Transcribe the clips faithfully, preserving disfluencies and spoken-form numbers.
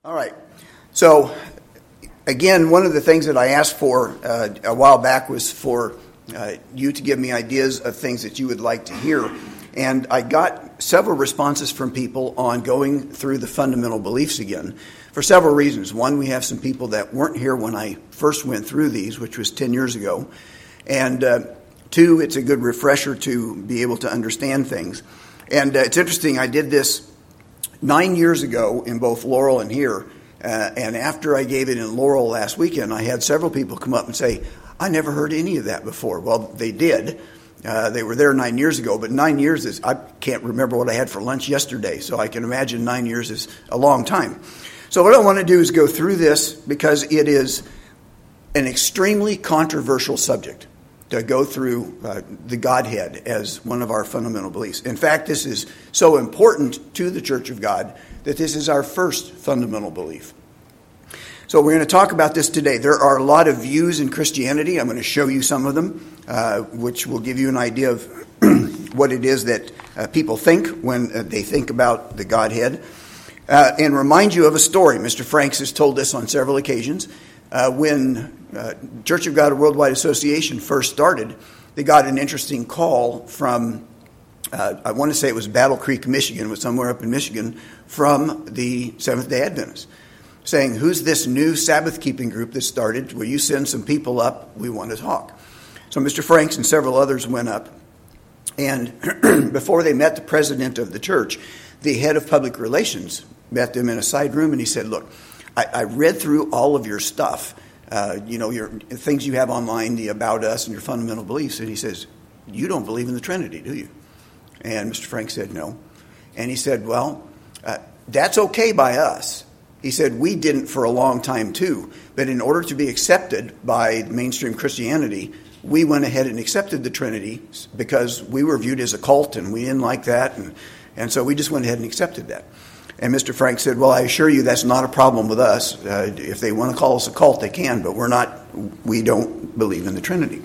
All right. So, again, one of the things that I asked for uh, a while back was for uh, you to give me ideas of things that you would like to hear. And I got several responses from people on going through the fundamental beliefs again for several reasons. One, we have some people that weren't here when I first went through these, which was ten years ago. And uh, two, it's a good refresher to be able to understand things. And uh, it's interesting, I did this nine years ago in both Laurel and here. Uh, and after I gave it in Laurel last weekend, I had several people come up and say, I never heard any of that before. Well, they did. Uh, they were there nine years ago, but nine years is, I can't remember what I had for lunch yesterday, so I can imagine nine years is a long time. So what I want to do is go through this because it is an extremely controversial subject to go through uh, the Godhead as one of our fundamental beliefs. In fact, this is so important to the Church of God that this is our first fundamental belief. So we're going to talk about this today. There are a lot of views in Christianity. I'm going to show you some of them, uh, which will give you an idea of what it is that uh, people think when uh, they think about the Godhead. Uh, and remind you of a story. Mister Franks has told this on several occasions. Uh, when uh, Church of God Worldwide Association first started, they got an interesting call from, uh, I want to say it was Battle Creek, Michigan, it was somewhere up in Michigan, from the Seventh-day Adventists, saying, who's this new Sabbath-keeping group that started? Will you send some people up? We want to talk. So Mister Franks and several others went up, and before they met the president of the church, the head of public relations met them in a side room, and he said, look, I, I read through all of your stuff, uh, you know, your things you have online, the About Us and your fundamental beliefs, and he says, you don't believe in the Trinity, do you? And Mister Franks said, no. And he said, well, uh, that's okay by us. He said, we didn't for a long time too, but in order to be accepted by mainstream Christianity, we went ahead and accepted the Trinity because we were viewed as a cult and we didn't like that, and, and so we just went ahead and accepted that. And Mister Frank said, well, I assure you that's not a problem with us. Uh, if they want to call us a cult, they can, but we're not, we don't believe in the Trinity.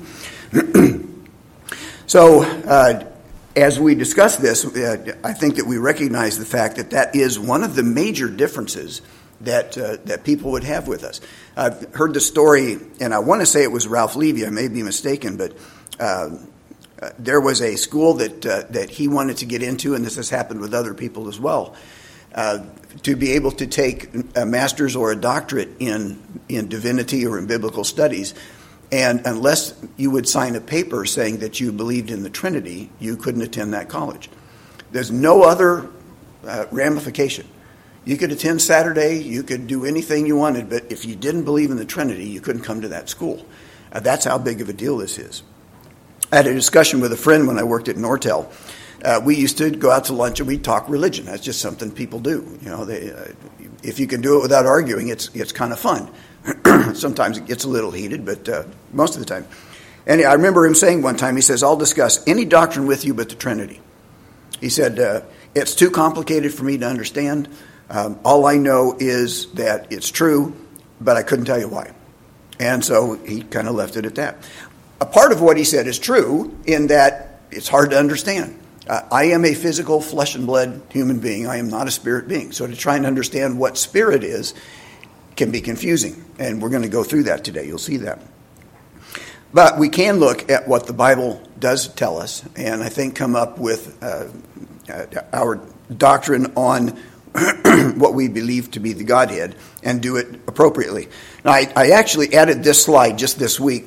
So, uh, as we discuss this, uh, I think that we recognize the fact that that is one of the major differences that uh, that people would have with us. I've heard the story, and I want to say it was Ralph Levy, I may be mistaken, but uh, uh, there was a school that uh, that he wanted to get into, and this has happened with other people as well, uh, to be able to take a master's or a doctorate in, in divinity or in biblical studies. And unless you would sign a paper saying that you believed in the Trinity, you couldn't attend that college. There's no other uh, ramification. You could attend Saturday, you could do anything you wanted, but if you didn't believe in the Trinity, you couldn't come to that school. Uh, that's how big of a deal this is. I had a discussion with a friend when I worked at Nortel. Uh, we used to go out to lunch and we'd talk religion. That's just something people do. You know, they, uh, if you can do it without arguing, it's it's kind of fun. Sometimes it gets a little heated, but uh, most of the time. And I remember him saying one time, he says, I'll discuss any doctrine with you but the Trinity. He said, uh, it's too complicated for me to understand. Um, all I know is that it's true, but I couldn't tell you why. And so he kind of left it at that. A part of what he said is true in that it's hard to understand. Uh, I am a physical, flesh and blood human being. I am not a spirit being. So to try and understand what spirit is can be confusing. And we're going to go through that today. You'll see that. But we can look at what the Bible does tell us, and I think come up with uh, uh, our doctrine on what we believe to be the Godhead and do it appropriately. Now, I, I actually added this slide just this week.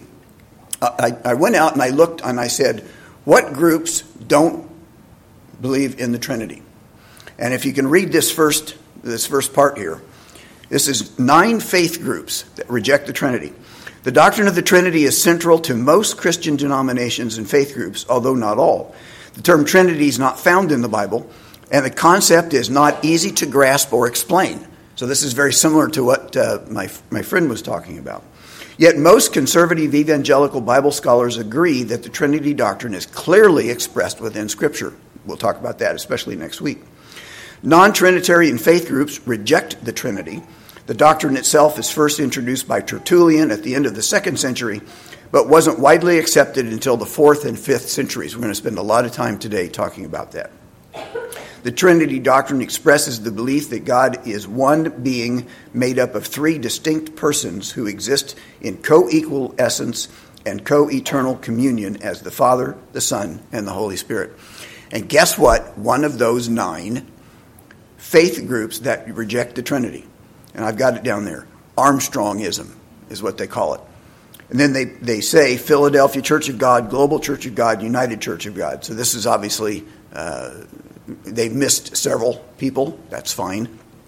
I, I went out and I looked and I said, what groups don't believe in the Trinity? And if you can read this first, this first part here, this is nine faith groups that reject the Trinity. The doctrine of the Trinity is central to most Christian denominations and faith groups, although not all. The term Trinity is not found in the Bible, and the concept is not easy to grasp or explain. So this is very similar to what uh, my my friend was talking about. Yet most conservative evangelical Bible scholars agree that the Trinity doctrine is clearly expressed within Scripture. We'll talk about that, especially next week. Non-Trinitarian faith groups reject the Trinity. The doctrine itself is first introduced by Tertullian at the end of the second century, but wasn't widely accepted until the fourth and fifth centuries. We're going to spend a lot of time today talking about that. The Trinity doctrine expresses the belief that God is one being made up of three distinct persons who exist in co-equal essence and co-eternal communion as the Father, the Son, and the Holy Spirit. And guess what? One of those nine faith groups that reject the Trinity, and I've got it down there, Armstrongism is what they call it. And then they, they say Philadelphia Church of God, Global Church of God, United Church of God. So this is obviously, uh, they've missed several people. That's fine.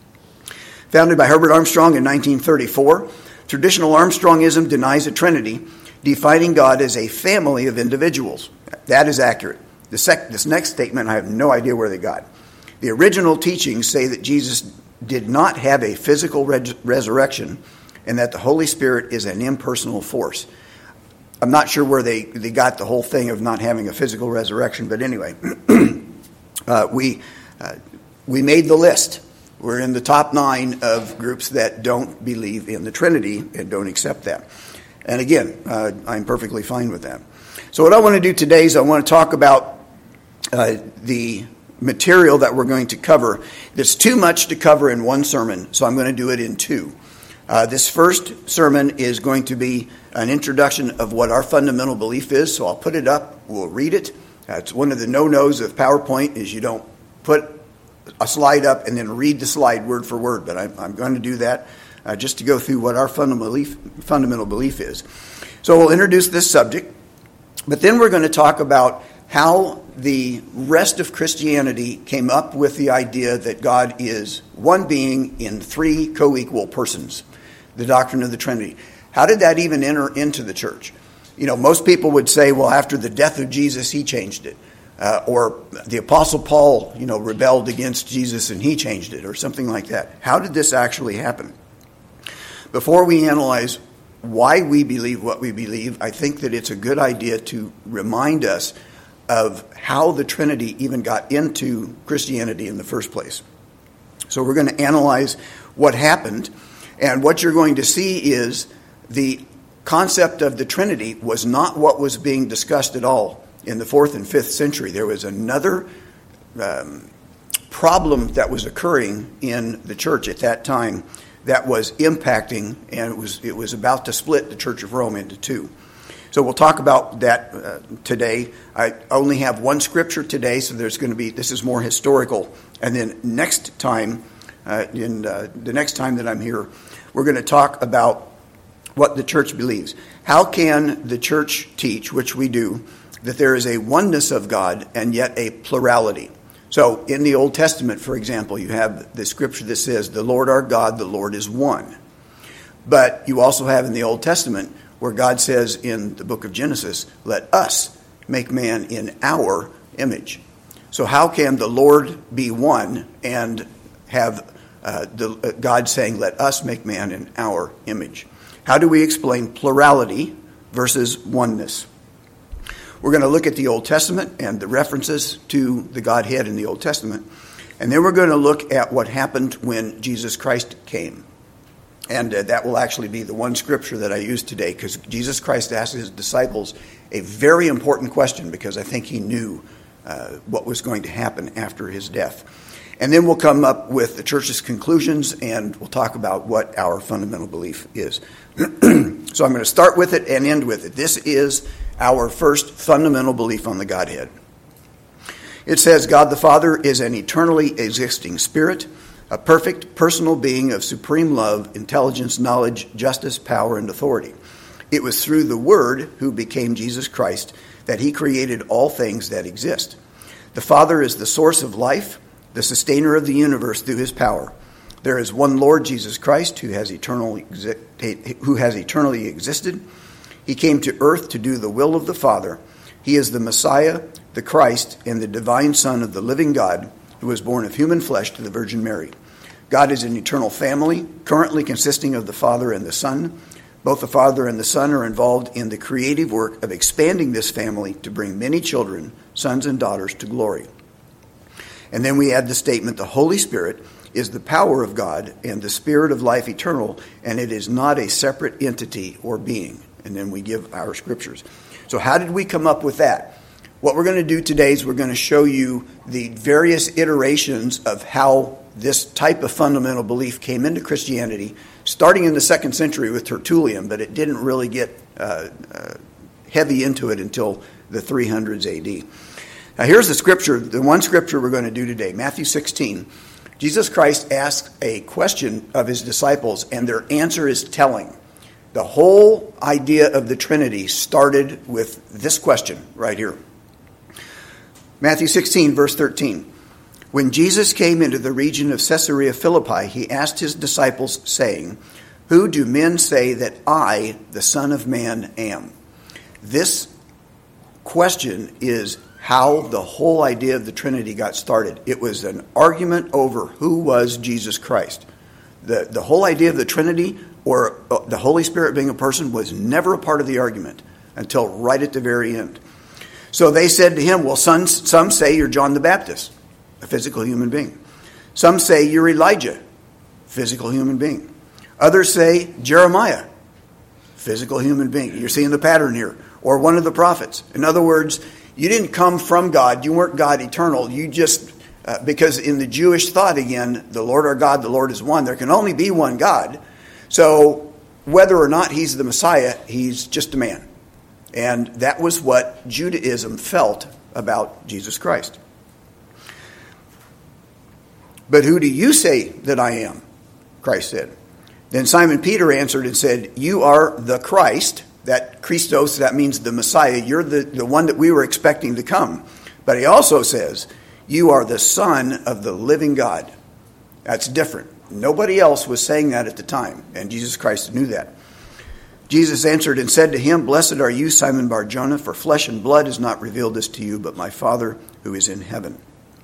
Founded by Herbert Armstrong in nineteen thirty-four, traditional Armstrongism denies a Trinity, defining God as a family of individuals. That is accurate. The sec- this next statement, I have no idea where they got. The original teachings say that Jesus did not have a physical res- resurrection and that the Holy Spirit is an impersonal force. I'm not sure where they, they got the whole thing of not having a physical resurrection, but anyway, uh, we uh, we made the list. We're in the top nine of groups that don't believe in the Trinity and don't accept that. And again, uh, I'm perfectly fine with that. So what I want to do today is I want to talk about uh, the material that we're going to cover. There's too much to cover in one sermon, so I'm going to do it in two. Uh, this first sermon is going to be an introduction of what our fundamental belief is, so I'll put it up. We'll read it. Uh, it's one of the no-nos of PowerPoint is you don't put a slide up and then read the slide word for word, but I'm, I'm going to do that uh, just to go through what our fundamental belief, fundamental belief is. So we'll introduce this subject, but then we're going to talk about how the rest of Christianity came up with the idea that God is one being in three co-equal persons, the doctrine of the Trinity. How did that even enter into the church? You know, most people would say, well, after the death of Jesus, he changed it. Uh, or the Apostle Paul, you know, rebelled against Jesus and he changed it, or something like that. How did this actually happen? Before we analyze why we believe what we believe, I think that it's a good idea to remind us of how the Trinity even got into Christianity in the first place. So we're going to analyze what happened, and what you're going to see is the concept of the Trinity was not what was being discussed at all in the fourth and fifth century. There was another um, problem that was occurring in the church at that time that was impacting, and it was it was about to split the Church of Rome into two. So we'll talk about that uh, today. I only have one scripture today, so there's going to be, this is more historical. And then next time, uh, in uh, the next time that I'm here, we're going to talk about what the church believes. How can the church teach, which we do, that there is a oneness of God and yet a plurality? So in the Old Testament, for example, you have the scripture that says, the Lord our God, the Lord is one. But you also have in the Old Testament where God says in the book of Genesis, let us make man in our image. So how can the Lord be one and have uh, the, uh, God saying, let us make man in our image? How do we explain plurality versus oneness? We're going to look at the Old Testament and the references to the Godhead in the Old Testament. And then we're going to look at what happened when Jesus Christ came. And uh, that will actually be the one scripture that I use today, because Jesus Christ asked his disciples a very important question, because I think he knew uh, what was going to happen after his death. And then we'll come up with the church's conclusions, and we'll talk about what our fundamental belief is. So I'm going to start with it and end with it. This is our first fundamental belief on the Godhead. It says, God the Father is an eternally existing spirit, a perfect personal being of supreme love, intelligence, knowledge, justice, power, and authority. It was through the Word, who became Jesus Christ, that he created all things that exist. The Father is the source of life, the sustainer of the universe through his power. There is one Lord Jesus Christ who has eternally, who has eternally existed. He came to earth to do the will of the Father. He is the Messiah, the Christ, and the divine Son of the living God, who was born of human flesh to the Virgin Mary. God is an eternal family, currently consisting of the Father and the Son. Both the Father and the Son are involved in the creative work of expanding this family to bring many children, sons and daughters, to glory. And then we add the statement, the Holy Spirit is the power of God and the Spirit of life eternal, and it is not a separate entity or being. And then we give our scriptures. So how did we come up with that? what we're going to do today is we're going to show you the various iterations of how this type of fundamental belief came into Christianity, starting in the second century with Tertullian, but it didn't really get uh, uh, heavy into it until the three hundreds A D. Now here's the scripture, the one scripture we're going to do today, Matthew sixteen. Jesus Christ asks a question of his disciples, and their answer is telling. The whole idea of the Trinity started with this question right here. Matthew sixteen, verse thirteen. When Jesus came into the region of Caesarea Philippi, he asked his disciples, saying, "Who do men say that I, the Son of Man, am?" This question is how the whole idea of the Trinity got started. It was an argument over who was Jesus Christ. The, the whole idea of the Trinity, or the Holy Spirit being a person, was never a part of the argument until right at the very end. So they said to him, well, some, some say you're John the Baptist, a physical human being. Some say you're Elijah, physical human being. Others say Jeremiah, physical human being. You're seeing the pattern here. Or one of the prophets. In other words, you didn't come from God. You weren't God eternal. You just, uh, because in the Jewish thought again, the Lord our God, the Lord is one. There can only be one God. So whether or not he's the Messiah, he's just a man. And that was what Judaism felt about Jesus Christ. But who do you say that I am? Christ said. Then Simon Peter answered and said, you are the Christ. That Christos, that means the Messiah. You're the, the one that we were expecting to come. But he also says, you are the Son of the living God. That's different. Nobody else was saying that at the time, and Jesus Christ knew that. Jesus answered and said to him, blessed are you, Simon Bar-Jonah, for flesh and blood has not revealed this to you, but my Father who is in heaven.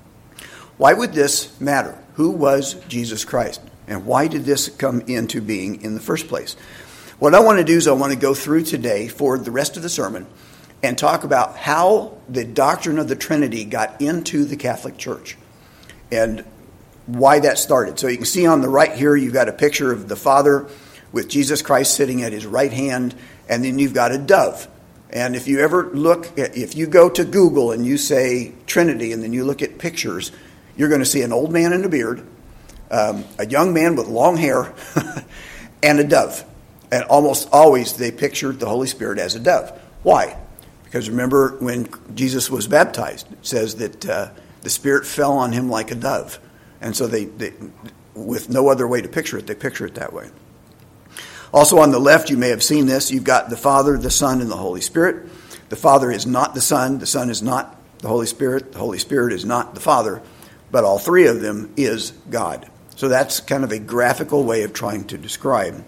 Why would this matter? Who was Jesus Christ? And why did this come into being in the first place? What I want to do is I want to go through today for the rest of the sermon and talk about how the doctrine of the Trinity got into the Catholic Church and why that started. So you can see on the right here, you've got a picture of the Father with Jesus Christ sitting at his right hand, and then you've got a dove. And if you ever look, at, if you go to Google and you say Trinity and then you look at pictures, you're going to see an old man in a beard, um, a young man with long hair, and a dove. And almost always they picture the Holy Spirit as a dove. Why? Because remember when Jesus was baptized, it says that uh, the Spirit fell on him like a dove. And so they, they, with no other way to picture it, they picture it that way. Also on the left, you may have seen this. You've got the Father, the Son, and the Holy Spirit. The Father is not the Son. The Son is not the Holy Spirit. The Holy Spirit is not the Father. But all three of them is God. So that's kind of a graphical way of trying to describe.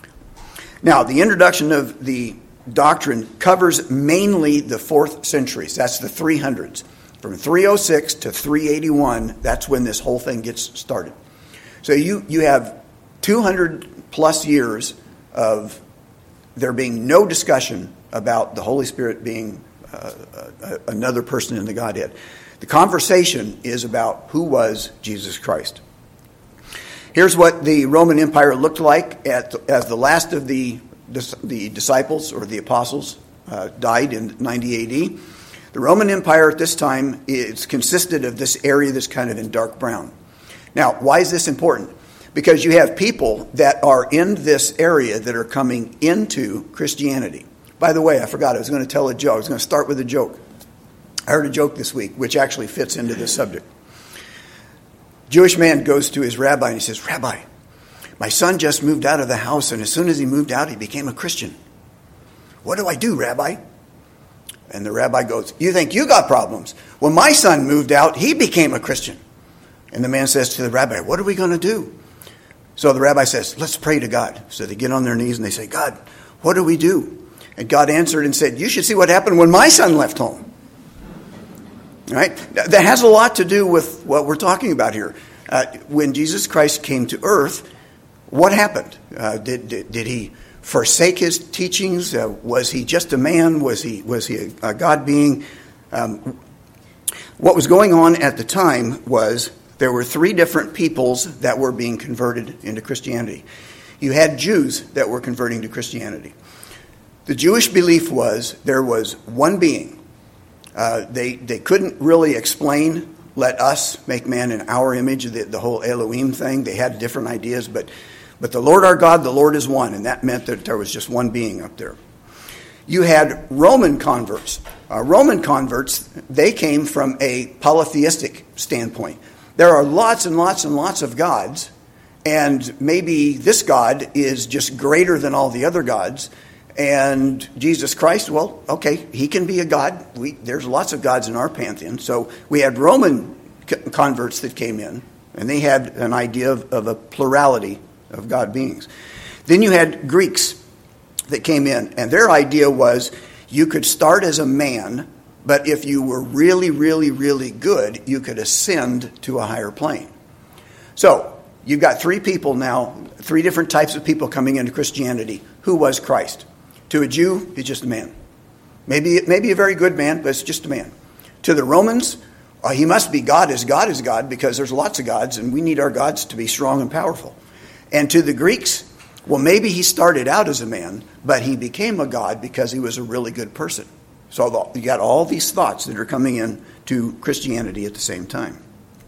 Now, the introduction of the doctrine covers mainly the fourth centuries. That's the three hundreds. From three oh six to three eighty-one, that's when this whole thing gets started. So you, you have two hundred plus years of there being no discussion about the Holy Spirit being uh, uh, another person in the Godhead. The conversation is about who was Jesus Christ. Here's what the Roman Empire looked like at, as the last of the, the disciples or the apostles uh, died in ninety A D. The Roman Empire at this time is consisted of this area that's kind of in dark brown. Now, why is this important? Because you have people that are in this area that are coming into Christianity. By the way, I forgot, I was going to tell a joke. I was going to start with a joke. I heard a joke this week, which actually fits into this subject. Jewish man goes to his rabbi and he says, Rabbi, my son just moved out of the house, and as soon as he moved out, he became a Christian. What do I do, Rabbi? And the rabbi goes, you think you got problems? When my son moved out, he became a Christian. And the man says to the rabbi, what are we going to do? So the rabbi says, let's pray to God. So they get on their knees and they say, God, what do we do? And God answered and said, you should see what happened when my son left home. All right? That has a lot to do with what we're talking about here. Uh, when Jesus Christ came to earth, what happened? Uh, did, did did he forsake his teachings? Uh, was he just a man? Was he was he a, a God being? Um, what was going on at the time was there were three different peoples that were being converted into Christianity. You had Jews that were converting to Christianity. The Jewish belief was there was one being Uh, they they couldn't really explain, let us make man in our image, the, the whole Elohim thing. They had different ideas, but but the Lord our God, the Lord is one, and that meant that there was just one being up there. You had Roman converts. Uh, Roman converts, they came from a polytheistic standpoint. There are lots and lots and lots of gods, and maybe this God is just greater than all the other gods. And Jesus Christ, well, okay, he can be a god. We, there's lots of gods in our pantheon. So we had Roman converts that came in, and they had an idea of, of a plurality of God beings. Then you had Greeks that came in, and their idea was you could start as a man, but if you were really, really, really good, you could ascend to a higher plane. So you've got three people now, three different types of people coming into Christianity. Who was Christ? To a Jew, he's just a man. Maybe, maybe a very good man, but it's just a man. To the Romans, uh, he must be God as God is God, because there's lots of gods, and we need our gods to be strong and powerful. And to the Greeks, well, maybe he started out as a man, but he became a god because he was a really good person. So you got all these thoughts that are coming in to Christianity at the same time.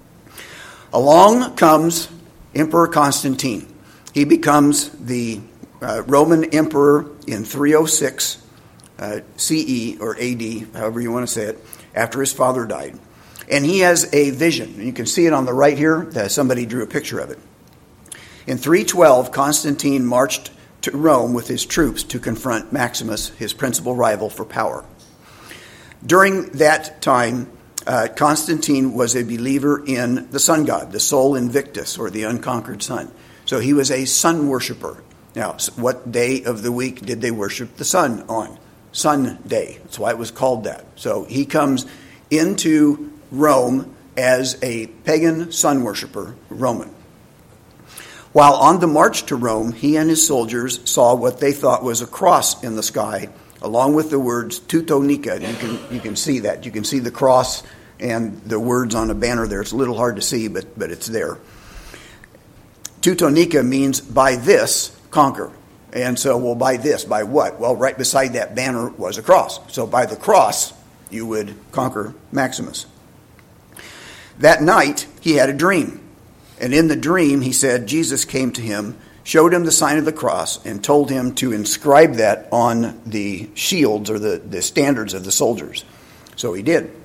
Along comes Emperor Constantine. He becomes the Uh, Roman emperor in three oh six uh, C E or A D, however you want to say it, after his father died. And he has a vision. And you can see it on the right here. That somebody drew a picture of it. In three twelve, Constantine marched to Rome with his troops to confront Maximus, his principal rival for power. During that time, uh, Constantine was a believer in the sun god, the Sol Invictus, or the unconquered sun. So he was a sun worshiper. Now, what day of the week did they worship the sun on? Sunday. That's why it was called that. So he comes into Rome as a pagan sun worshiper, Roman. While on the march to Rome, he and his soldiers saw what they thought was a cross in the sky, along with the words Teutonica. You can you can see that. You can see the cross and the words on a banner there. It's a little hard to see, but but it's there. Teutonica means by this conquer. And so, well, by this, by what? Well, right beside that banner was a cross. So by the cross, you would conquer Maximus. That night, he had a dream. And in the dream, he said, Jesus came to him, showed him the sign of the cross, and told him to inscribe that on the shields or the, the standards of the soldiers. So he did.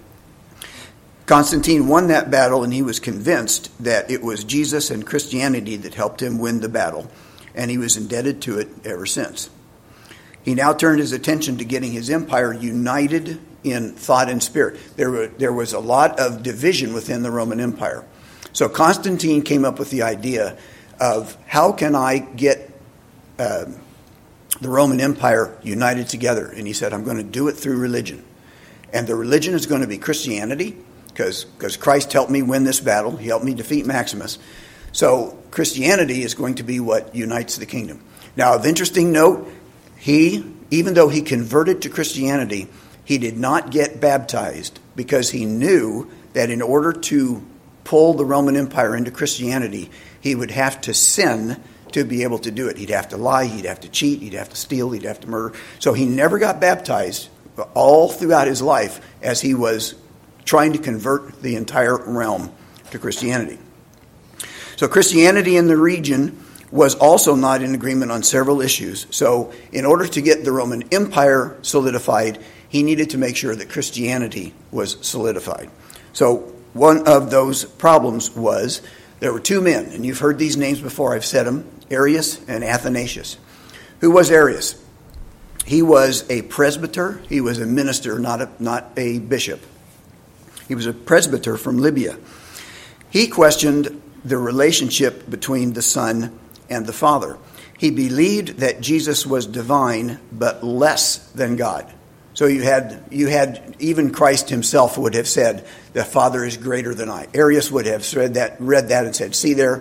Constantine won that battle, and he was convinced that it was Jesus and Christianity that helped him win the battle. And he was indebted to it ever since. He now turned his attention to getting his empire united in thought and spirit. There, were, there was a lot of division within the Roman Empire. So Constantine came up with the idea of how can I get uh, the Roman Empire united together? And he said, I'm going to do it through religion. And the religion is going to be Christianity, because because Christ helped me win this battle. He helped me defeat Maximus. So Christianity is going to be what unites the kingdom. Now, of interesting note, he, even though he converted to Christianity, he did not get baptized because he knew that in order to pull the Roman Empire into Christianity, he would have to sin to be able to do it. He'd have to lie, he'd have to cheat, he'd have to steal, he'd have to murder. So he never got baptized all throughout his life as he was trying to convert the entire realm to Christianity. So Christianity in the region was also not in agreement on several issues. So in order to get the Roman Empire solidified, he needed to make sure that Christianity was solidified. So one of those problems was there were two men, and you've heard these names before, I've said them, Arius and Athanasius. Who was Arius? He was a presbyter. He was a minister, not a, not a bishop. He was a presbyter from Libya. He questioned the relationship between the Son and the Father. He believed that Jesus was divine, but less than God. So you had you had even Christ himself would have said, the Father is greater than I. Arius would have read that, read that and said, see there,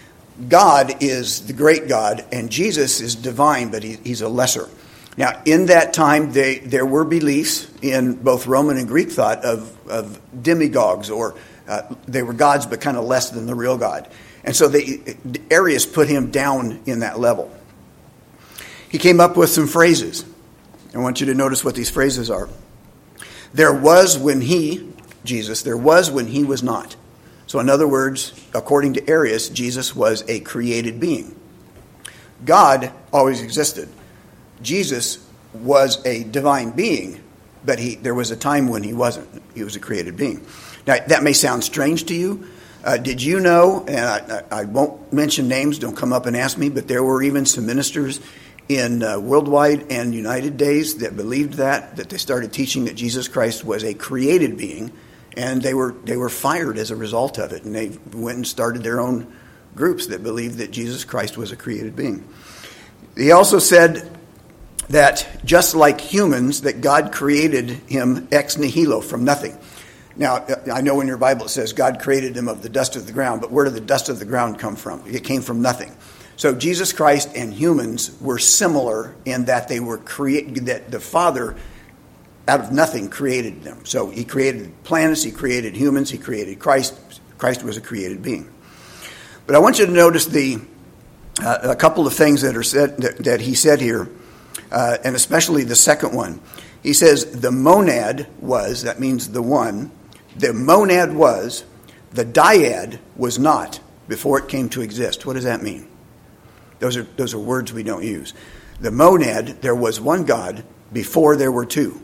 God is the great God, and Jesus is divine, but he, he's a lesser. Now, in that time, they, there were beliefs in both Roman and Greek thought of, of demigods, or uh, they were gods, but kind of less than the real God. And so they, Arius put him down in that level. He came up with some phrases. I want you to notice what these phrases are. There was when he, Jesus, there was when he was not. So in other words, according to Arius, Jesus was a created being. God always existed. Jesus was a divine being, but he there was a time when he wasn't. He was a created being. Now, that may sound strange to you. Uh, did you know, and I, I won't mention names, don't come up and ask me, but there were even some ministers in uh, Worldwide and United Days that believed that, that they started teaching that Jesus Christ was a created being, and they were they were fired as a result of it, and they went and started their own groups that believed that Jesus Christ was a created being. He also said that just like humans, that God created him ex nihilo, from nothing. Now, I know in your Bible it says God created him of the dust of the ground, but where did the dust of the ground come from? It came from nothing. So Jesus Christ and humans were similar in that they were create that the Father out of nothing created them. So he created planets, he created humans, he created Christ. Christ was a created being. But I want you to notice the uh, a couple of things that are said that, that he said here, uh, and especially the second one. He says the monad was, that means the one, the monad was, the dyad was not before it came to exist. What does that mean? Those are those are words we don't use. The monad, there was one God before there were two.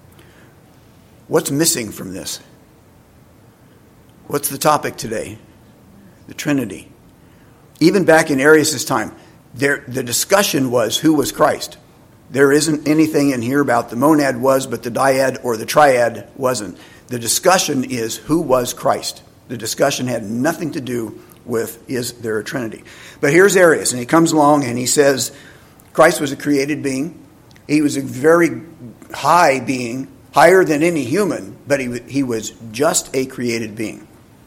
What's missing from this? What's the topic today? The Trinity. Even back in Arius' time, there, the discussion was who was Christ. There isn't anything in here about the monad was, but the dyad or the triad wasn't. The discussion is who was Christ. The discussion had nothing to do with is there a Trinity. But here's Arius, and he comes along and he says Christ was a created being. He was a very high being, higher than any human, but he, he was just a created being.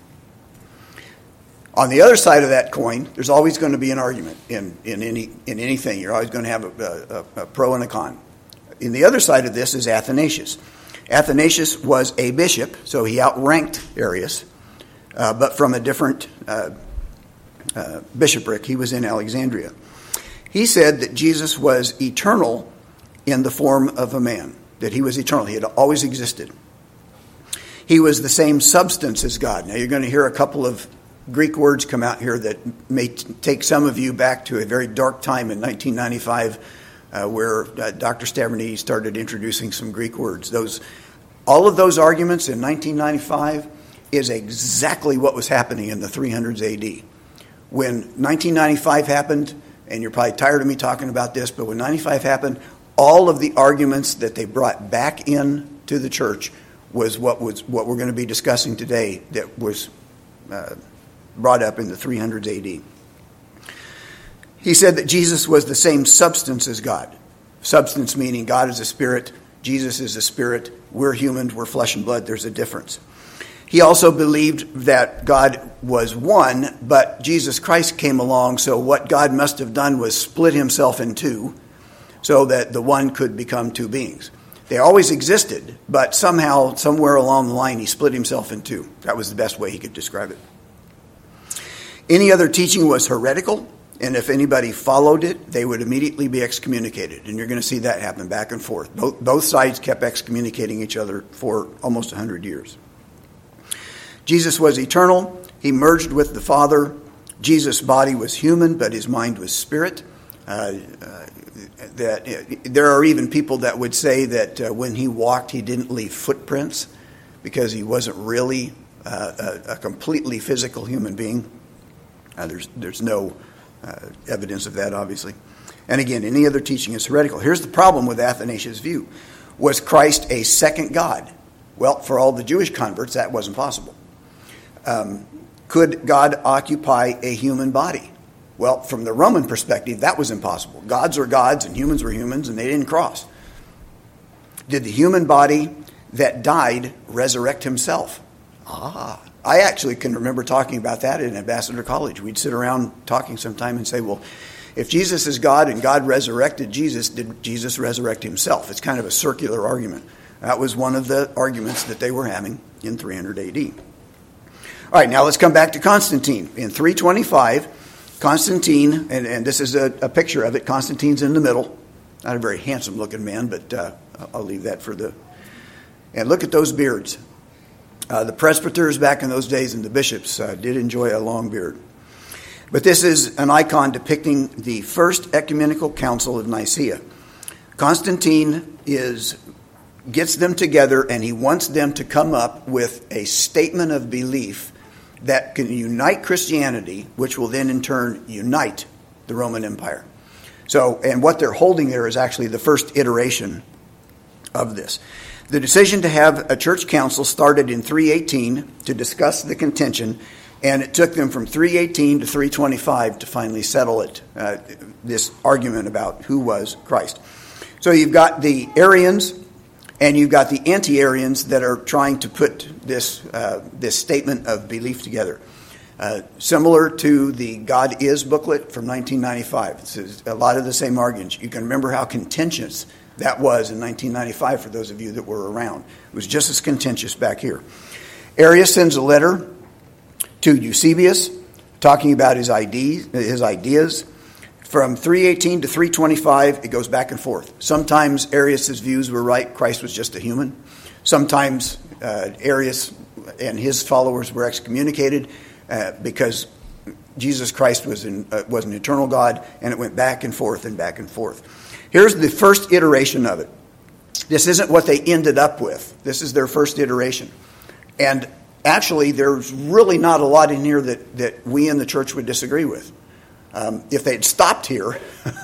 On the other side of that coin, there's always going to be an argument in, in any in anything. You're always going to have a, a, a pro and a con. In the other side of this is Athanasius. Athanasius was a bishop, so he outranked Arius, uh, but from a different uh, uh, bishopric. He was in Alexandria. He said that Jesus was eternal in the form of a man, that he was eternal. He had always existed. He was the same substance as God. Now, you're going to hear a couple of Greek words come out here that may t- take some of you back to a very dark time in nineteen ninety-five uh, where uh, Doctor Stavrouni started introducing some Greek words. Those, all of those arguments in nineteen ninety-five is exactly what was happening in the three hundreds A D. When nineteen ninety-five happened, and you're probably tired of me talking about this, but when ninety-five happened, all of the arguments that they brought back in to the church was what was what we're going to be discussing today that was uh, brought up in the three hundreds A D. He said that Jesus was the same substance as God. Substance meaning God is a spirit, Jesus is a spirit, we're humans, we're flesh and blood, there's a difference. He also believed that God was one, but Jesus Christ came along, so what God must have done was split himself in two so that the one could become two beings. They always existed, but somehow, somewhere along the line, he split himself in two. That was the best way he could describe it. Any other teaching was heretical, and if anybody followed it, they would immediately be excommunicated. And you're going to see that happen back and forth. Both, both sides kept excommunicating each other for almost one hundred years. Jesus was eternal. He merged with the Father. Jesus' body was human, but his mind was spirit. Uh, uh, that uh, there are even people that would say that uh, when he walked, he didn't leave footprints because he wasn't really uh, a, a completely physical human being. Uh, there's there's no uh, evidence of that, obviously. And again, any other teaching is heretical. Here's the problem with Athanasius' view. Was Christ a second God? Well, for all the Jewish converts, that wasn't possible. Um, could God occupy a human body? Well, from the Roman perspective, that was impossible. Gods are gods and humans were humans, and they didn't cross. Did the human body that died resurrect himself? Ah, I actually can remember talking about that in Ambassador College. We'd sit around talking sometime and say, well, if Jesus is God and God resurrected Jesus, did Jesus resurrect himself? It's kind of a circular argument. That was one of the arguments that they were having in three hundred A D. All right, now let's come back to Constantine. In three twenty-five, Constantine, and, and this is a, a picture of it, Constantine's in the middle. Not a very handsome looking man, but uh, I'll leave that for the And look at those beards. Uh, the presbyters back in those days and the bishops uh, did enjoy a long beard. But this is an icon depicting the First Ecumenical Council of Nicaea. Constantine is gets them together, and he wants them to come up with a statement of belief that can unite Christianity, which will then in turn unite the Roman Empire. So, and what they're holding there is actually the first iteration of this. The decision to have a church council started in three eighteen to discuss the contention, and it took them from three eighteen to three twenty-five to finally settle it, uh, this argument about who was Christ. So you've got the Arians and you've got the anti-Arians that are trying to put this uh, this statement of belief together. Uh, similar to the God Is booklet from nineteen ninety-five. It's a lot of the same arguments. You can remember how contentious that was in nineteen ninety-five for those of you that were around. It was just as contentious back here. Arius sends a letter to Eusebius talking about his ideas. His ideas. From three eighteen to three twenty-five, it goes back and forth. Sometimes Arius' views were right. Christ was just a human. Sometimes uh, Arius and his followers were excommunicated uh, because Jesus Christ was, in, uh, was an eternal God, and it went back and forth and back and forth. Here's the first iteration of it. This isn't what they ended up with. This is their first iteration. And actually, there's really not a lot in here that, that we in the church would disagree with. Um, if they'd stopped here.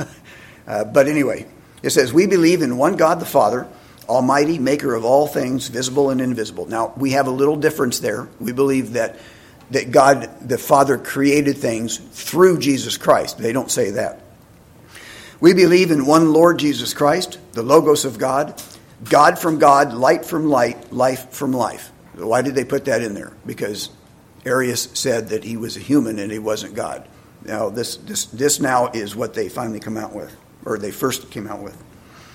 uh, but anyway, it says, we believe in one God the Father, Almighty, maker of all things, visible and invisible. Now, we have a little difference there. We believe that, that God the Father created things through Jesus Christ. They don't say that. We believe in one Lord Jesus Christ, the Logos of God, God from God, light from light, life from life. Why did they put that in there? Because Arius said that he was a human and he wasn't God. Now, this, this this now is what they finally come out with, or they first came out with.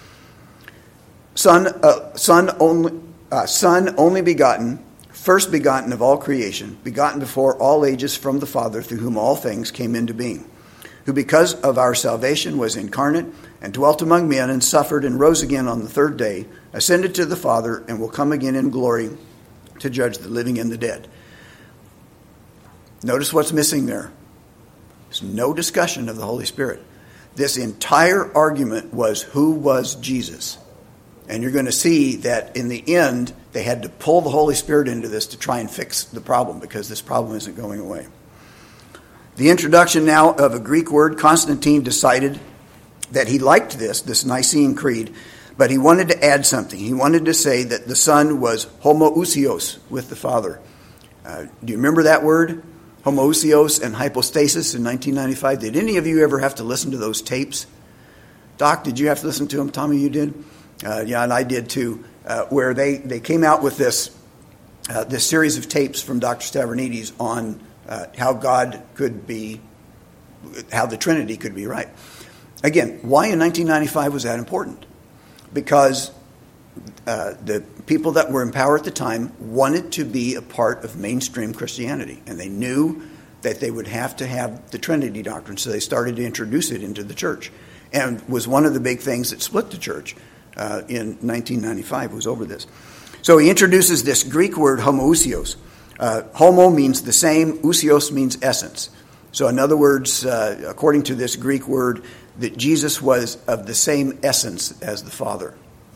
Son, uh, son only, uh, son only begotten, first begotten of all creation, begotten before all ages from the Father, through whom all things came into being, who because of our salvation was incarnate and dwelt among men and suffered and rose again on the third day, ascended to the Father, and will come again in glory to judge the living and the dead. Notice what's missing there. There's no discussion of the Holy Spirit. This entire argument was who was Jesus. And you're going to see that in the end, they had to pull the Holy Spirit into this to try and fix the problem, because this problem isn't going away. The introduction now of a Greek word, Constantine decided that he liked this, this Nicene Creed, but he wanted to add something. He wanted to say that the Son was homoousios with the Father. Uh, do you remember that word? Homoousios and hypostasis in nineteen ninety-five. Did any of you ever have to listen to those tapes? Doc, did you have to listen to them? Tommy, you did? Uh, yeah, and I did too, uh, where they, they came out with this, uh, this series of tapes from Doctor Stavronidis on uh, how God could be, how the Trinity could be right. Again, why in nineteen ninety-five was that important? Because uh, the people that were in power at the time wanted to be a part of mainstream Christianity, and they knew that they would have to have the Trinity doctrine, so they started to introduce it into the church, and was one of the big things that split the church uh, in nineteen ninety-five, was over this. So he introduces this Greek word homoousios. Uh, homo means the same, ousios means essence. So in other words, uh, according to this Greek word, that Jesus was of the same essence as the Father.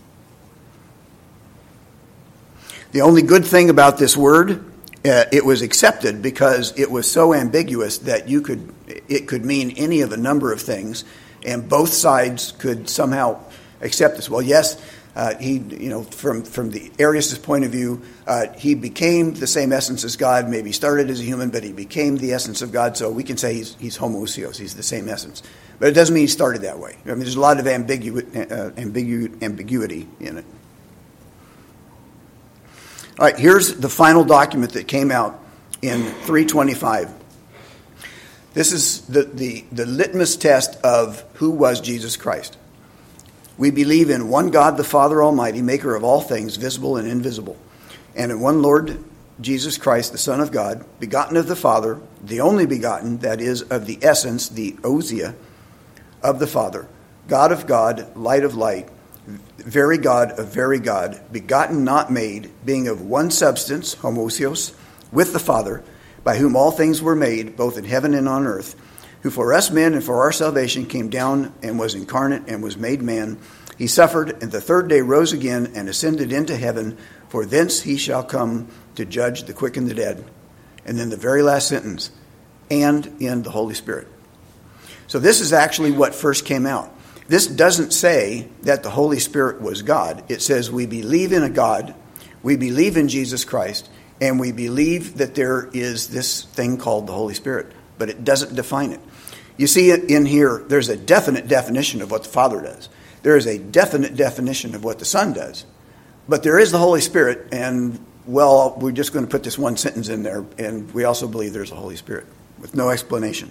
The only good thing about this word, uh, it was accepted because it was so ambiguous that you could it could mean any of a number of things, and both sides could somehow accept this. Well, yes, uh, he you know from from the Arius' point of view, uh, he became the same essence as God. Maybe started as a human, but he became the essence of God. So we can say he's he's homoousios. He's the same essence, but it doesn't mean he started that way. I mean, there's a lot of ambigu- uh, ambigu- ambiguity in it. All right, here's the final document that came out in three twenty-five. This is the, the, the litmus test of who was Jesus Christ. We believe in one God, the Father Almighty, maker of all things, visible and invisible, and in one Lord Jesus Christ, the Son of God, begotten of the Father, the only begotten, that is, of the essence, the ousia, of the Father, God of God, light of light, very God of very God, begotten, not made, being of one substance, homoousios, with the Father, by whom all things were made, both in heaven and on earth, who for us men and for our salvation came down and was incarnate and was made man. He suffered, and the third day rose again and ascended into heaven, for thence he shall come to judge the quick and the dead. And then the very last sentence, and in the Holy Spirit. So this is actually what first came out. This doesn't say that the Holy Spirit was God. It says we believe in a God, we believe in Jesus Christ, and we believe that there is this thing called the Holy Spirit. But it doesn't define it. You see it in here, there's a definite definition of what the Father does. There is a definite definition of what the Son does. But there is the Holy Spirit, and, well, we're just going to put this one sentence in there, and we also believe there's a Holy Spirit, with no explanation.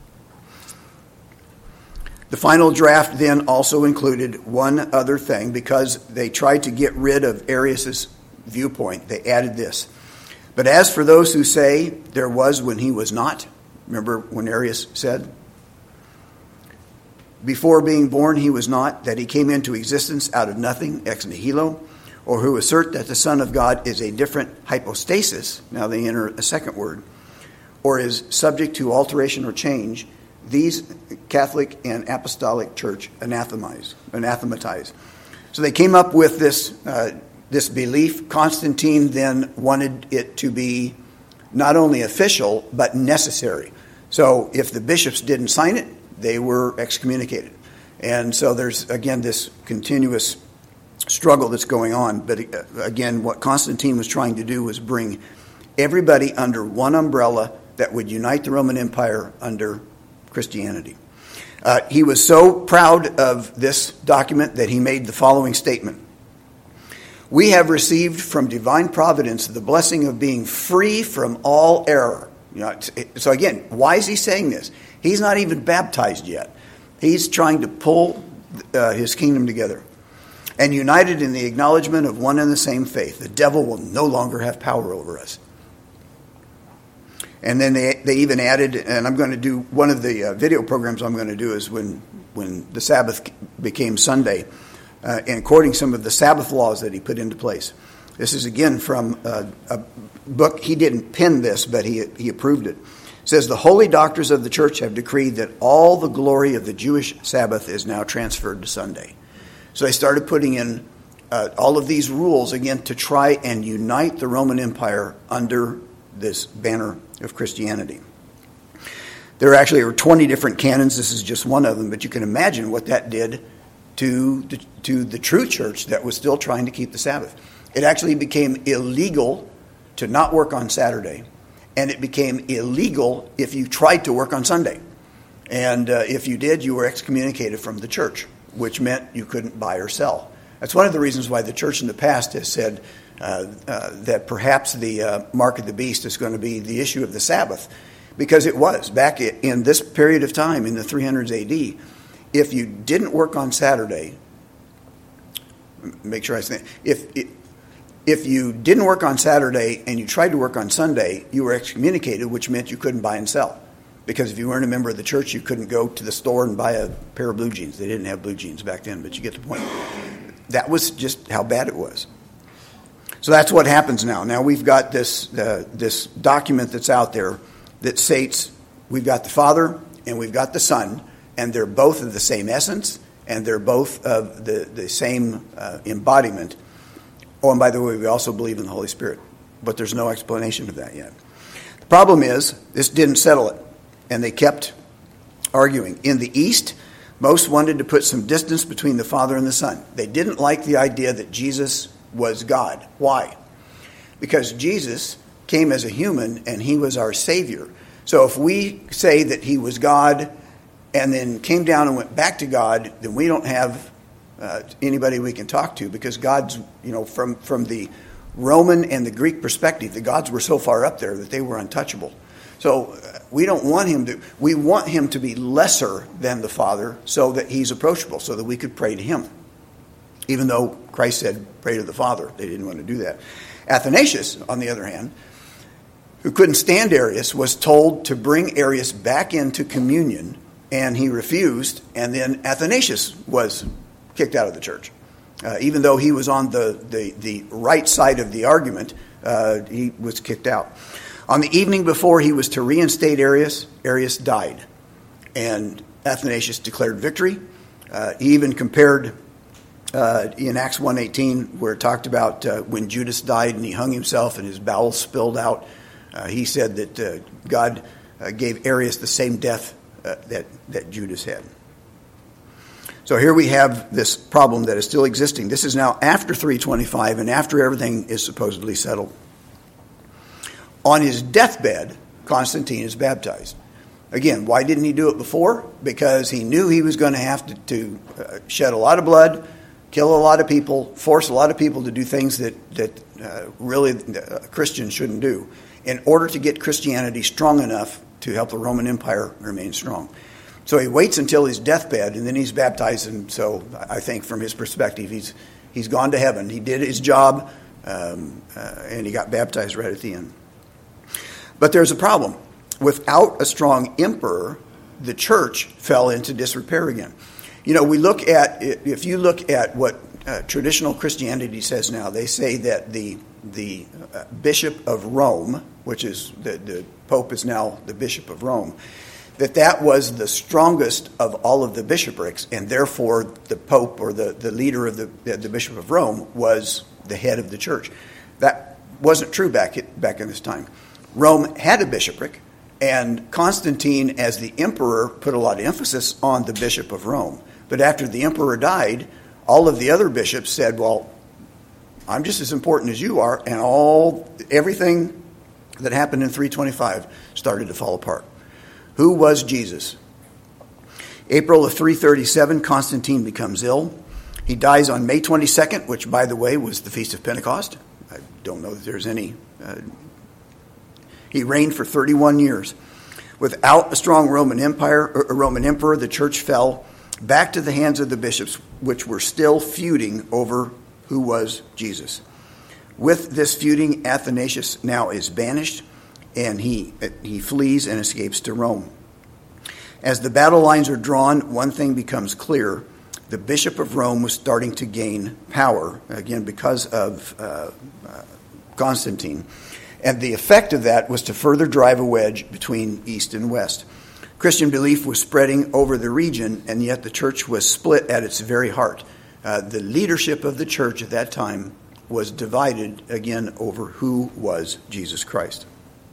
The final draft then also included one other thing, because they tried to get rid of Arius' viewpoint. They added this. But as for those who say there was when he was not, remember when Arius said, before being born he was not, that he came into existence out of nothing, ex nihilo, or who assert that the Son of God is a different hypostasis, now they enter a second word, or is subject to alteration or change, these Catholic and Apostolic Church anathemize, anathematize. So they came up with this, uh, this belief. Constantine then wanted it to be not only official, but necessary. So if the bishops didn't sign it, they were excommunicated. And so there's, again, this continuous struggle that's going on. But again, what Constantine was trying to do was bring everybody under one umbrella that would unite the Roman Empire under Christianity. Uh, he was so proud of this document that he made the following statement. We have received from divine providence the blessing of being free from all error. You know, so again, why is he saying this? He's not even baptized yet. He's trying to pull uh, his kingdom together. And united in the acknowledgement of one and the same faith. The devil will no longer have power over us. And then they they even added, and I'm going to do, one of the uh, video programs I'm going to do is when, when the Sabbath became Sunday, uh, and quoting some of the Sabbath laws that he put into place. This is again from uh, a book. He didn't pen this, but he he approved it. It says, the holy doctors of the church have decreed that all the glory of the Jewish Sabbath is now transferred to Sunday. So they started putting in uh, all of these rules, again, to try and unite the Roman Empire under this banner of Christianity. There actually are twenty different canons. This is just one of them, but you can imagine what that did to the, to the true church that was still trying to keep the Sabbath. It actually became illegal to not work on Saturday, and it became illegal if you tried to work on Sunday. And uh, if you did, you were excommunicated from the church, which meant you couldn't buy or sell. That's one of the reasons why the church in the past has said uh, uh, that perhaps the uh, mark of the beast is going to be the issue of the Sabbath, because it was. Back in this period of time, in the three hundreds A D, if you didn't work on Saturday, make sure I say, if, if If you didn't work on Saturday and you tried to work on Sunday, you were excommunicated, which meant you couldn't buy and sell. Because if you weren't a member of the church, you couldn't go to the store and buy a pair of blue jeans. They didn't have blue jeans back then, but you get the point. That was just how bad it was. So that's what happens now. Now we've got this uh, this document that's out there that states we've got the Father and we've got the Son, and they're both of the same essence, and they're both of the, the same uh, embodiment. Oh, and by the way, we also believe in the Holy Spirit, but there's no explanation of that yet. The problem is, this didn't settle it, and they kept arguing. In the East, most wanted to put some distance between the Father and the Son. They didn't like the idea that Jesus was God. Why? Because Jesus came as a human, and he was our Savior. So if we say that he was God and then came down and went back to God, then we don't have Uh, anybody we can talk to, because God's, you know, from, from the Roman and the Greek perspective, the gods were so far up there that they were untouchable. So uh, we don't want him to, we want him to be lesser than the Father so that he's approachable, so that we could pray to him. Even though Christ said, pray to the Father. They didn't want to do that. Athanasius, on the other hand, who couldn't stand Arius, was told to bring Arius back into communion, and he refused, and then Athanasius was kicked out of the church. Uh, even though he was on the, the, the right side of the argument, uh, he was kicked out. On the evening before he was to reinstate Arius, Arius died. And Athanasius declared victory. Uh, he even compared uh, in Acts one eighteen, where it talked about uh, when Judas died and he hung himself and his bowels spilled out. Uh, he said that uh, God uh, gave Arius the same death uh, that, that Judas had. So here we have this problem that is still existing. This is now after three twenty-five and after everything is supposedly settled. On his deathbed, Constantine is baptized. Again, why didn't he do it before? Because he knew he was going to have to, to uh, shed a lot of blood, kill a lot of people, force a lot of people to do things that, that uh, really uh, Christians shouldn't do in order to get Christianity strong enough to help the Roman Empire remain strong. So he waits until his deathbed, and then he's baptized. And so I think from his perspective, he's he's gone to heaven. He did his job, um, uh, and he got baptized right at the end. But there's a problem. Without a strong emperor, the church fell into disrepair again. You know, we look at, if you look at what uh, traditional Christianity says now, they say that the the uh, Bishop of Rome, which is, the, the Pope is now the Bishop of Rome, that that was the strongest of all of the bishoprics, and therefore the Pope or the, the leader of the, the Bishop of Rome was the head of the church. That wasn't true back, back in this time. Rome had a bishopric, and Constantine, as the emperor, put a lot of emphasis on the Bishop of Rome. But after the emperor died, all of the other bishops said, well, I'm just as important as you are, and all everything that happened in three twenty-five started to fall apart. Who was Jesus? April of three thirty-seven, Constantine becomes ill. He dies on May twenty-second, which, by the way, was the Feast of Pentecost. I don't know that there's any... Uh, he reigned for thirty-one years. Without a strong Roman Empire, or a Roman emperor, the church fell back to the hands of the bishops, which were still feuding over who was Jesus. With this feuding, Athanasius now is banished, and he he flees and escapes to Rome. As the battle lines are drawn, one thing becomes clear. The Bishop of Rome was starting to gain power, again, because of uh, uh, Constantine. And the effect of that was to further drive a wedge between East and West. Christian belief was spreading over the region, and yet the church was split at its very heart. Uh, the leadership of the church at that time was divided, again, over who was Jesus Christ.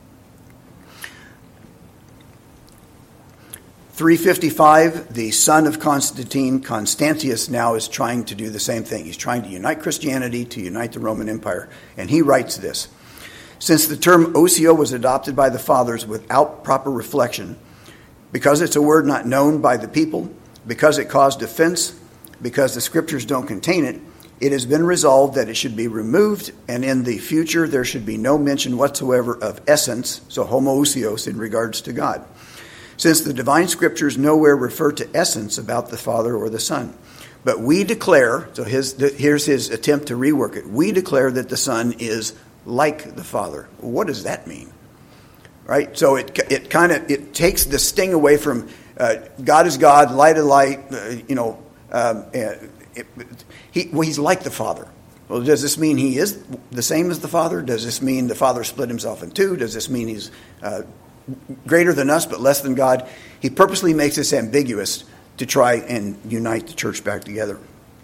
three fifty-five, the son of Constantine, Constantius, now is trying to do the same thing. He's trying to unite Christianity, to unite the Roman Empire. And he writes this: since the term osio was adopted by the fathers without proper reflection, because it's a word not known by the people, because it caused offense, because the scriptures don't contain it, it has been resolved that it should be removed, and in the future there should be no mention whatsoever of essence, so homoousios, in regards to God. Since the divine scriptures nowhere refer to essence about the Father or the Son. But we declare, so his, here's his attempt to rework it, we declare that the Son is like the Father. Well, what does that mean? Right? So it it kind of it takes the sting away from uh, God is God, light is light. Uh, you know, um, uh, it, he well, he's like the Father. Well, does this mean he is the same as the Father? Does this mean the Father split himself in two? Does this mean he's uh, greater than us but less than God? He purposely makes this ambiguous to try and unite the church back together.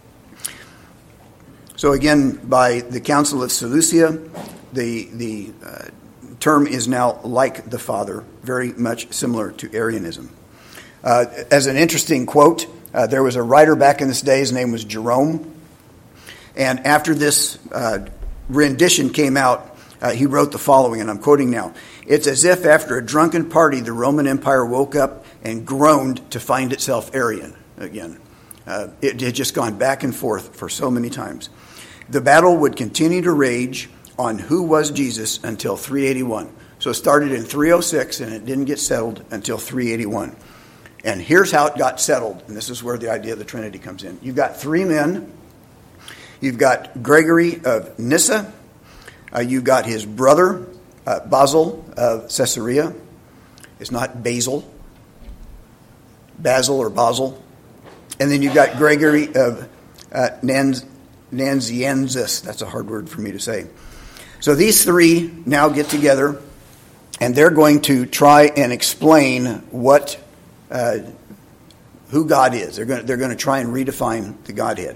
So again, by the Council of Seleucia, the the uh, term is now like the Father, very much similar to Arianism. Uh, as an interesting quote, uh, there was a writer back in this day, his name was Jerome, and after this uh, rendition came out, uh, he wrote the following, and I'm quoting now: "It's as if after a drunken party the Roman Empire woke up and groaned to find itself Arian again." Uh, it had just gone back and forth for so many times. The battle would continue to rage on who was Jesus until three eighty-one. So it started in three oh six and it didn't get settled until three eighty-one. And here's how it got settled. And this is where the idea of the Trinity comes in. You've got three men. You've got Gregory of Nyssa. Uh, you've got his brother, uh, Basil of Caesarea. It's not Basil. Basil or Basil. And then you've got Gregory of uh, Nans, Nazianzus. That's a hard word for me to say. So these three now get together, and they're going to try and explain what, uh, who God is. They're going to, they're going to try and redefine the Godhead.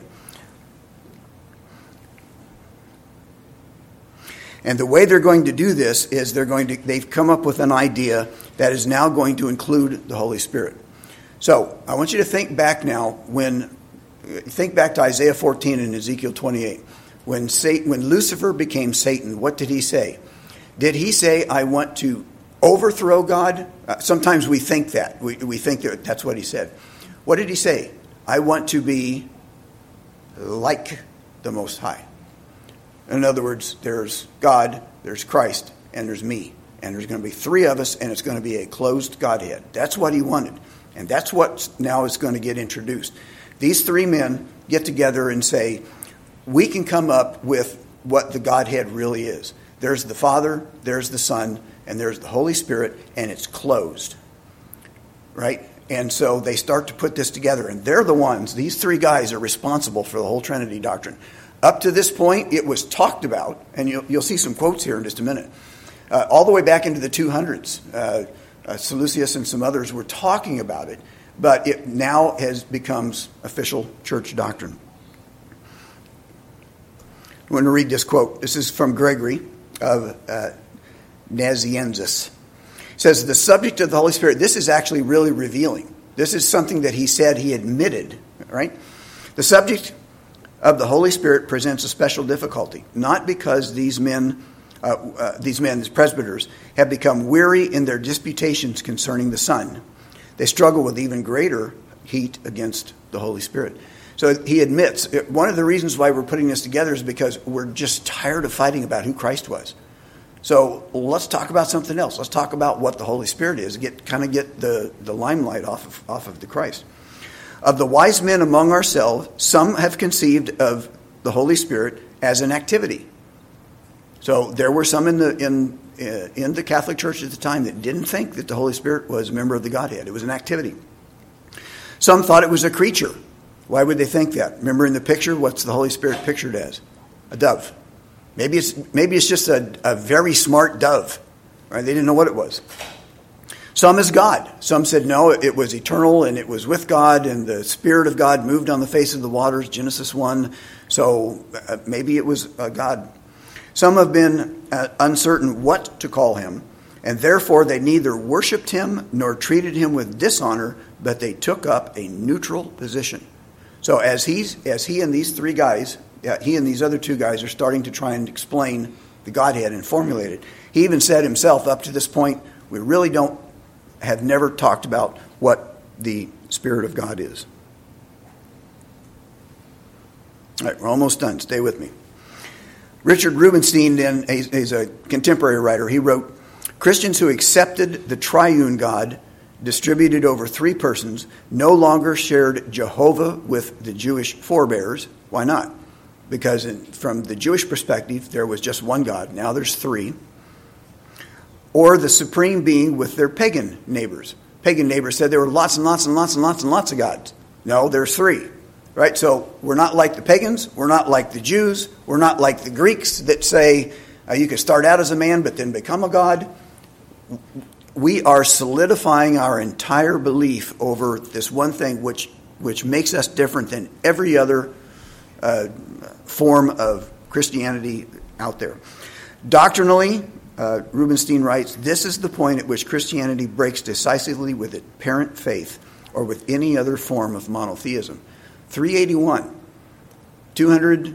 And the way they're going to do this is they're going to, they've come up with an idea that is now going to include the Holy Spirit. So I want you to think back now when, think back to Isaiah fourteen and Ezekiel twenty-eight. When Satan, when Lucifer became Satan, what did he say? Did he say, I want to overthrow God? Uh, sometimes we think that. We, we think that that's what he said. What did he say? I want to be like the Most High. In other words, there's God, there's Christ, and there's me. And there's going to be three of us, and it's going to be a closed Godhead. That's what he wanted. And that's what now is going to get introduced. These three men get together and say, we can come up with what the Godhead really is. There's the Father, there's the Son, and there's the Holy Spirit, and it's closed. Right? And so they start to put this together. And they're the ones, these three guys are responsible for the whole Trinity doctrine. Up to this point, it was talked about, and you'll, you'll see some quotes here in just a minute, uh, all the way back into the two hundreds. Uh, uh, Seleucus and some others were talking about it, but it now has becomes official church doctrine. I'm going to read this quote. This is from Gregory of uh, Nazianzus. It says, the subject of the Holy Spirit, this is actually really revealing. This is something that he said he admitted, right? The subject of the Holy Spirit presents a special difficulty, not because these men, uh, uh, these men, these presbyters, have become weary in their disputations concerning the Son. They struggle with even greater heat against the Holy Spirit. So he admits, one of the reasons why we're putting this together is because we're just tired of fighting about who Christ was. So let's talk about something else. Let's talk about what the Holy Spirit is, get kind of get the, the limelight off of, off of the Christ. Of the wise men among ourselves, some have conceived of the Holy Spirit as an activity. So there were some in the in uh, in the Catholic Church at the time that didn't think that the Holy Spirit was a member of the Godhead. It was an activity. Some thought it was a creature. Why would they think that? Remember in the picture, what's the Holy Spirit pictured as? A dove. Maybe it's maybe it's just a, a very smart dove. Right? They didn't know what it was. Some is God. Some said, no, it was eternal and it was with God and the Spirit of God moved on the face of the waters, Genesis one. So uh, maybe it was uh, God. Some have been uh, uncertain what to call him, and therefore they neither worshipped him nor treated him with dishonor, but they took up a neutral position. So as he's as he and these three guys, uh, he and these other two guys are starting to try and explain the Godhead and formulate it. He even said himself, up to this point, we really don't have never talked about what the Spirit of God is. All right, we're almost done. Stay with me. Richard Rubenstein, then, he's a contemporary writer. He wrote, Christians who accepted the triune God, distributed over three persons, no longer shared Jehovah with the Jewish forebears. Why not? Because in, from the Jewish perspective, there was just one God. Now there's three. Or the supreme being with their pagan neighbors. Pagan neighbors said there were lots and lots and lots and lots and lots of gods. No, there's three. Right? So we're not like the pagans. We're not like the Jews. We're not like the Greeks that say uh, you can start out as a man but then become a god. We are solidifying our entire belief over this one thing which, which makes us different than every other uh, form of Christianity out there. Doctrinally, Uh, Rubenstein writes, this is the point at which Christianity breaks decisively with its parent faith or with any other form of monotheism. three eighty-one, two hundred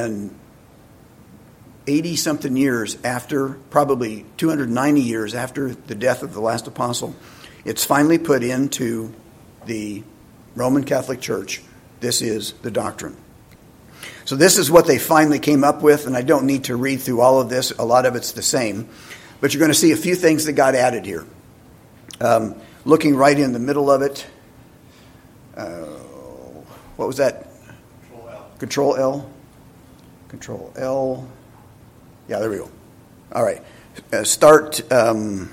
eighty something years after, probably two hundred ninety years after the death of the last apostle, it's finally put into the Roman Catholic Church. This is the doctrine. So this is what they finally came up with, and I don't need to read through all of this. A lot of it's the same. But you're going to see a few things that got added here. Um, looking right in the middle of it. Uh, what was that? Control L. Control L. Control L. Yeah, there we go. All right. Uh, start, um,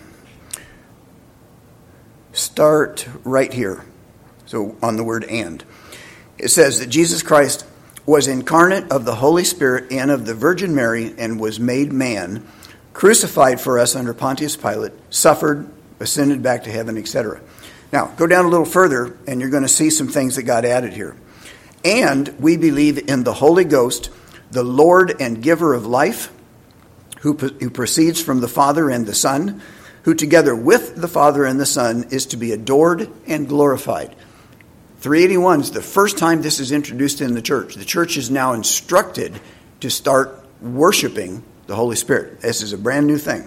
start right here. So on the word and. It says that Jesus Christ was incarnate of the Holy Spirit and of the Virgin Mary, and was made man, crucified for us under Pontius Pilate, suffered, ascended back to heaven, et cetera. Now, go down a little further, and you're going to see some things that got added here. And we believe in the Holy Ghost, the Lord and giver of life, who, who proceeds from the Father and the Son, who together with the Father and the Son is to be adored and glorified. three eighty-one is the first time this is introduced in the church. The church is now instructed to start worshiping the Holy Spirit. This is a brand new thing.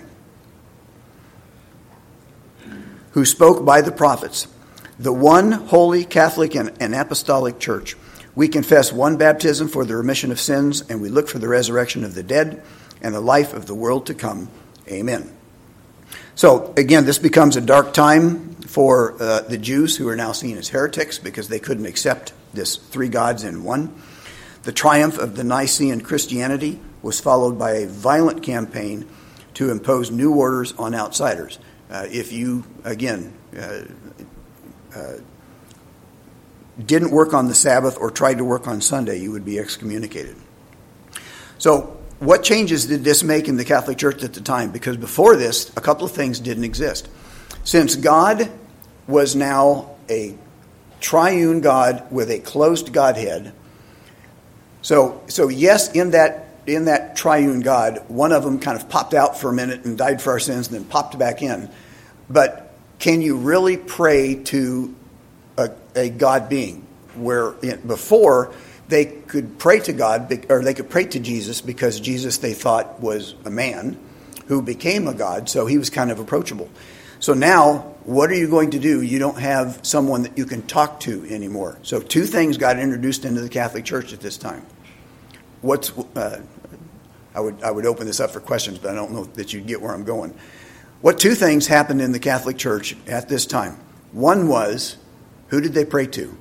Who spoke by the prophets. The one holy Catholic and, and apostolic church. We confess one baptism for the remission of sins, and we look for the resurrection of the dead and the life of the world to come. Amen. So, again, this becomes a dark time for uh, the Jews, who are now seen as heretics because they couldn't accept this three gods in one. The triumph of the Nicene Christianity was followed by a violent campaign to impose new orders on outsiders. Uh, if you, again, uh, uh, didn't work on the Sabbath or tried to work on Sunday, you would be excommunicated. So, what changes did this make in the Catholic Church at the time? Because before this, a couple of things didn't exist. Since God was now a triune God with a closed Godhead, so so yes, in that in that triune God, one of them kind of popped out for a minute and died for our sins and then popped back in. But can you really pray to a, a God being? Where before they could pray to God, or they could pray to Jesus because Jesus, they thought, was a man who became a God, so he was kind of approachable. So now, what are you going to do? You don't have someone that you can talk to anymore. So two things got introduced into the Catholic Church at this time. What's uh, I would I would open this up for questions, but I don't know that you get where I'm going. What two things happened in the Catholic Church at this time? One was, who did they pray to?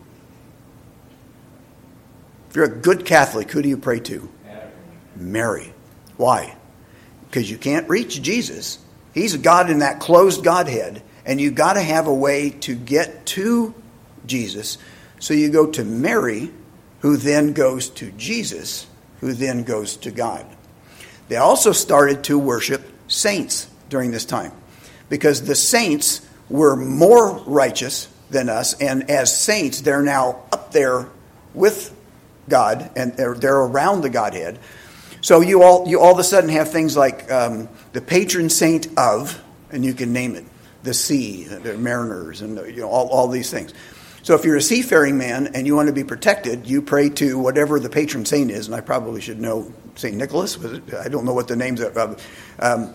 If you're a good Catholic, who do you pray to? Mary. Why? Because you can't reach Jesus. He's a God in that closed Godhead, and you've got to have a way to get to Jesus. So you go to Mary, who then goes to Jesus, who then goes to God. They also started to worship saints during this time, because the saints were more righteous than us, and as saints, they're now up there with God, and they're, they're around the Godhead. So you all you all of a sudden have things like um, the patron saint of, and you can name it, the sea, the mariners, and you know all, all these things. So if you're a seafaring man and you want to be protected, you pray to whatever the patron saint is, and I probably should know Saint Nicholas. Was it? I don't know what the names are. Um,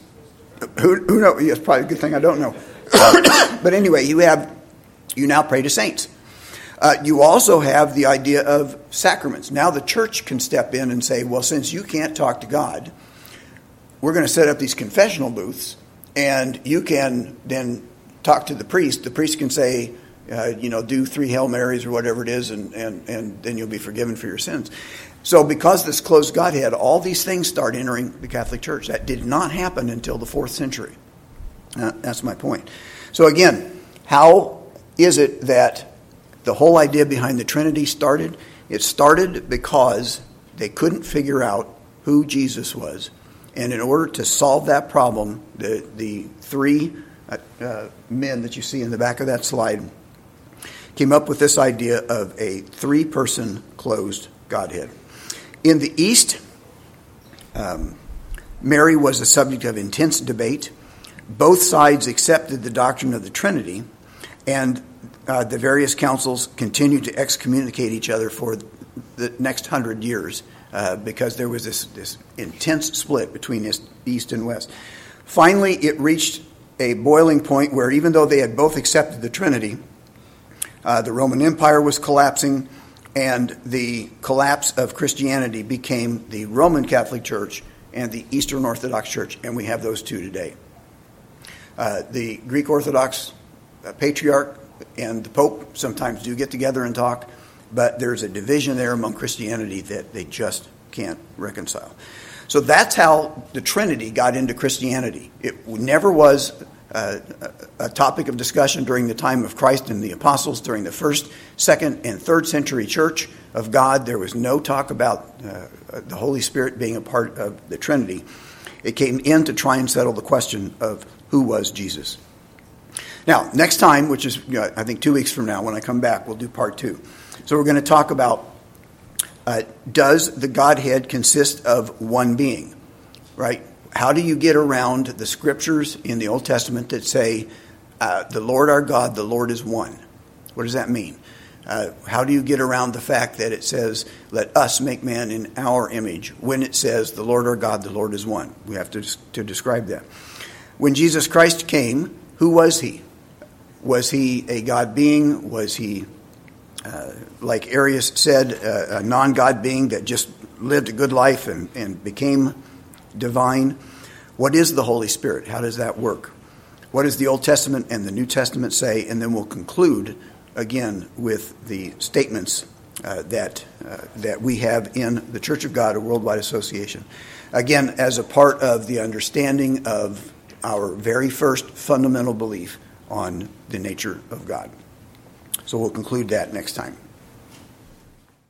who who knows? It's probably a good thing I don't know. But anyway, you have you now pray to saints. Uh, you also have the idea of sacraments. Now the church can step in and say, well, since you can't talk to God, we're going to set up these confessional booths, and you can then talk to the priest. The priest can say, uh, you know, do three Hail Marys or whatever it is, and, and, and then you'll be forgiven for your sins. So because this closed Godhead, all these things start entering the Catholic Church. That did not happen until the fourth century. Uh, that's my point. So again, how is it that the whole idea behind the Trinity started? It started because they couldn't figure out who Jesus was. And in order to solve that problem, the, the three uh, uh, men that you see in the back of that slide came up with this idea of a three-person closed Godhead. In the East, um, Mary was the subject of intense debate. Both sides accepted the doctrine of the Trinity, and Uh, the various councils continued to excommunicate each other for the next hundred years uh, because there was this, this intense split between East and West. Finally, it reached a boiling point where even though they had both accepted the Trinity, uh, the Roman Empire was collapsing, and the collapse of Christianity became the Roman Catholic Church and the Eastern Orthodox Church, and we have those two today. Uh, the Greek Orthodox uh, Patriarch and the Pope sometimes do get together and talk, but there's a division there among Christianity that they just can't reconcile. So that's how the Trinity got into Christianity. It never was uh, a topic of discussion during the time of Christ and the apostles, during the first, second, and third century church. of God. There was no talk about uh, the Holy Spirit being a part of the Trinity. It came in to try and settle the question of who was Jesus. Now, next time, which is, uh, I think, two weeks from now, when I come back, we'll do part two. So we're going to talk about, uh, does the Godhead consist of one being, right? How do you get around the scriptures in the Old Testament that say, uh, the Lord our God, the Lord is one? What does that mean? Uh, how do you get around the fact that it says, let us make man in our image, when it says, the Lord our God, the Lord is one? We have to, to describe that. When Jesus Christ came, who was he? Was he a God being? Was he, uh, like Arius said, uh, a non-God being that just lived a good life and, and became divine? What is the Holy Spirit? How does that work? What does the Old Testament and the New Testament say? And then we'll conclude again with the statements uh, that uh, that we have in the Church of God, a worldwide association. Again, as a part of the understanding of our very first fundamental belief on the nature of God. So we'll conclude that next time.